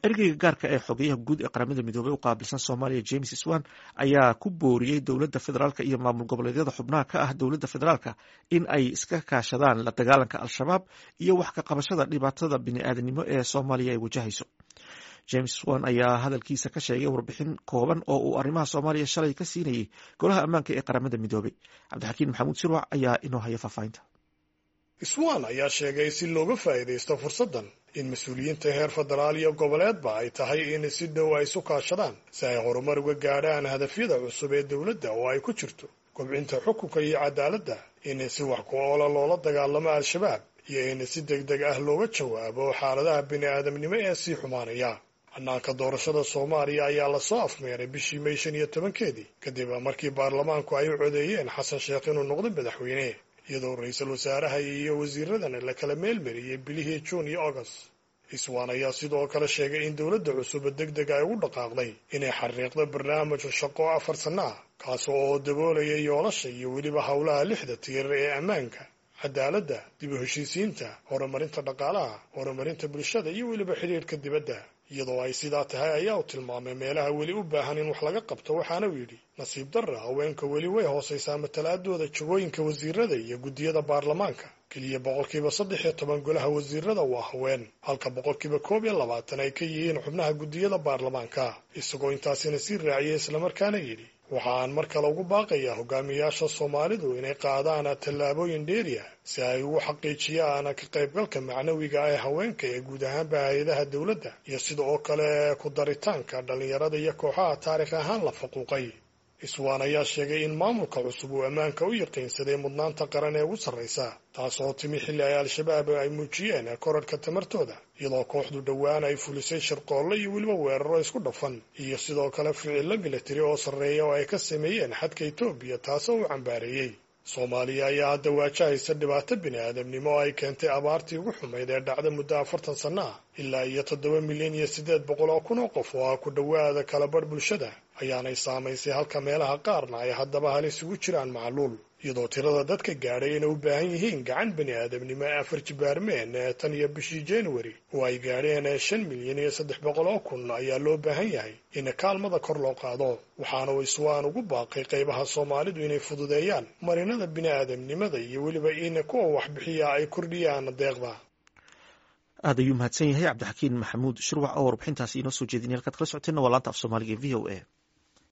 ergeyga gaarka ee xogeyaha guud ee qaramada midoobey u qaabilsan Soomaaliya James Swan ayaa ku booriyey dowladda federaalka iyo maamul goboleedyada xubnaha ka ah dowladda federaalka in ay iska kaashadaan la dagaalanka al-shabaab iyo wax ka qabashada dhibaatada bini'aadanimo ee Soomaaliya ay wajahayso. James Swan ayaa hadalkiisa ka sheegay warbixin kooban oo uu arrimaha Soomaaliya shalay ka siinayay golaha ammaanka ee qaramada midoobey. Cabdixakiin Maxamuud Sirwac ayaa inoo haya faahfaahinta. Swan ayaa sheegay si looga faa'iidaysto fursaddan in mas'uuliyiinta heer federaal iyo goboleedba ay tahay in si dhow ay isu kaashadaan si ay horumar uga gaadhaan hadafyada cusub ee dowladda oo ay ku jirto kobcinta xukunka iyo cadaaladda, in si wax ku oola loola dagaalamo al-shabaab iyo in si degdeg ah looga jawaabo xaaladaha bini'aadamnimo ee sii xumaanaya. hannaanka doorashada Soomaaliya ayaa la soo afmeeray bishii May 15 kadib markii baarlamaanku ay u codeeyeen Xasan Sheekh inuu noqdo madaxweyne, iyadoo ra'iisul wasaaraha iyo wasiiradana la kala meelmariyay bilihii Juun iyo August. Swan ayaa sidoo kale sheegay in dowladda cusub degdeg ay ugu dhaqaaqday inay xariiqdo barnaamij shaqo 4 sano ah kaas oo daboolaya yoolasha iyo weliba howlaha 6 tiir ee ammaanka, cadaaladda, dib u heshiisiinta, horumarinta dhaqaalaha, horumarinta bulshada iyo weliba xiriirka dibadda. iyadoo ay sidaa tahay ayaa u tilmaamay meelaha weli u baahan in wax laga qabto, waxaana uu yidhi nasiib darra haweenka weli way hoosaysaa matalaadooda jagooyinka wasiirada iyo guddiyada baarlamaanka. keliya 13% golaha wasiirada waa haween, halka 21% ay ka yihiin xubnaha guddiyada baarlamaanka. isagoo intaasina sii raaciyay islamarkaana yidhi waxaan mar kale ugu baaqayaa hogaamiyaasha Soomaalidu inay qaadaan tallaabooyin dheeri ah si ay ugu xaqiijiyaan ka qaybgalka macnawiga ah ee haweenka ee guud ahaanba hay'adaha dowladda iyo sidoo kale ku daritaanka dhalinyarada iyo kooxaha taariikh ahaan la faquuqay. Swan ayaa sheegay in maamulka cusub uu ammaanka u yaqiinsaday mudnaanta qaran ee ugu sarreysa, taas oo timi xilli ay al-shabaab ay muujiyeen kororhka tamartooda, iyadoo kooxdu dhowaan ay fulisay shirqoolle iyo weliba weeraro isku dhafan iyo sidoo kale ficillo militari oo sarreeya oo ay ka sameeyeen xadka Itoobiya, taasoo uu cambaareeyey. Soomaaliya ayaa hadda waajahaysa dhibaato bini'aadamnimo oo ay keentay abaartii ugu xumayd ee dhacda muddo 40 sano ah. ilaa iyo 7,800,000 oo qof oo ku dhowaada kala badh bulshada ayaanay saamaysay, halka meelaha qaarna ay haddaba halis ugu jiraan macluul, iyadoo tirada dadka gaadhay inay u baahan yihiin gacan bini'aadamnimo 4 jibaarmeen tan iyo bishii January oo ay gaadheen 5,300,000 ayaa loo baahan yahay in kaalmada kor loo qaado. waxaana uu Swan ugu baaqay qaybaha Soomaalidu inay fududeeyaan marinada bini'aadamnimada iyo weliba in kuwa wax bixiya ay kordhiyaan deeqda. aad ayuu mahadsan yahay Cabdixakiin Maxamuud Shirwac oo warbixintaasi inoo soo jeedinay halkaad kala socoteen waa laanta af Soomaaliga ee VOA.